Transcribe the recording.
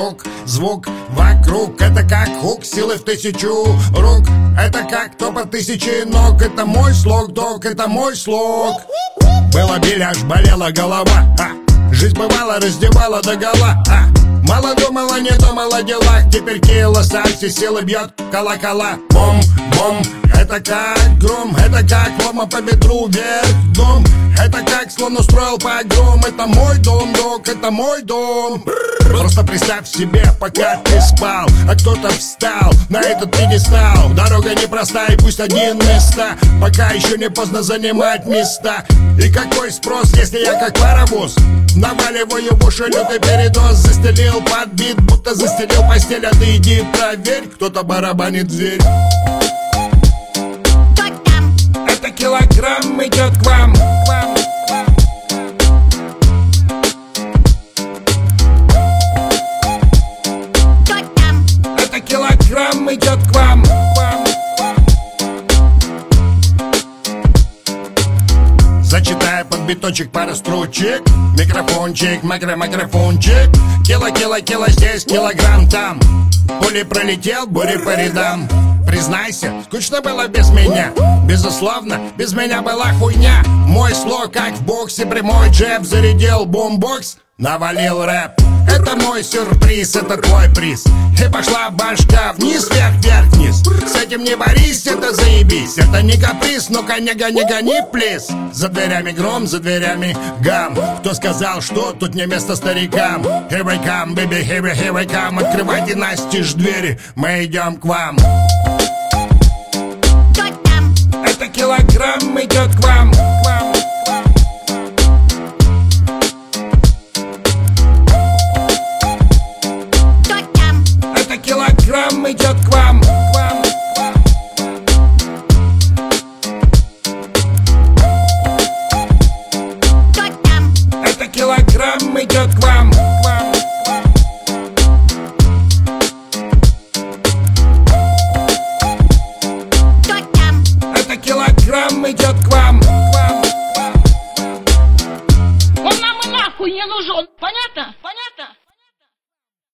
звук вокруг. Это как хук, силы в 1000 рук. Это как топот 1000 ног. Это мой слог, дог, это мой слог. Было били, аж болела голова. Жизнь бывала, раздевала догола. Мало думала, не думала о делах. Теперь кило, сам все силы бьет колокола. Бом-бом, это как гром. Это как лома по ветру вверх дом. Это как слон устроил погром. Это мой дом, дог, это мой дом. Просто представь себе, пока ты спал, а кто-то встал на этот пьедестал. Дорога непростая, пусть один места, пока еще не поздно занимать места. И какой спрос, если я как паровоз наваливаю в уши лютый передоз. Застелил подбит, будто застелил постель. А ты иди проверь, кто-то барабанит в дверь. Это килограмм идет к вам. Это килограмм идет к вам. Зачитаю под биточек пару строчек. Микрофончик, микрофончик. Кило, здесь, килограмм там. Пули пролетел, бури по рядам. Признайся, скучно было без меня. Безусловно, без меня была хуйня. Мой слог, как в боксе, прямой джеб. Зарядил бомбокс, навалил рэп. Это мой сюрприз, это твой приз. И пошла башка вниз, вверх, вниз. С этим не борись, это заебись. Это не каприз, ну-ка не гони, плиз. За дверями гром, за дверями гам. Кто сказал, что тут не место старикам? Here I come, baby, here I come. Открывайте настежь двери, мы идем к вам. Это килограмм идет к вам.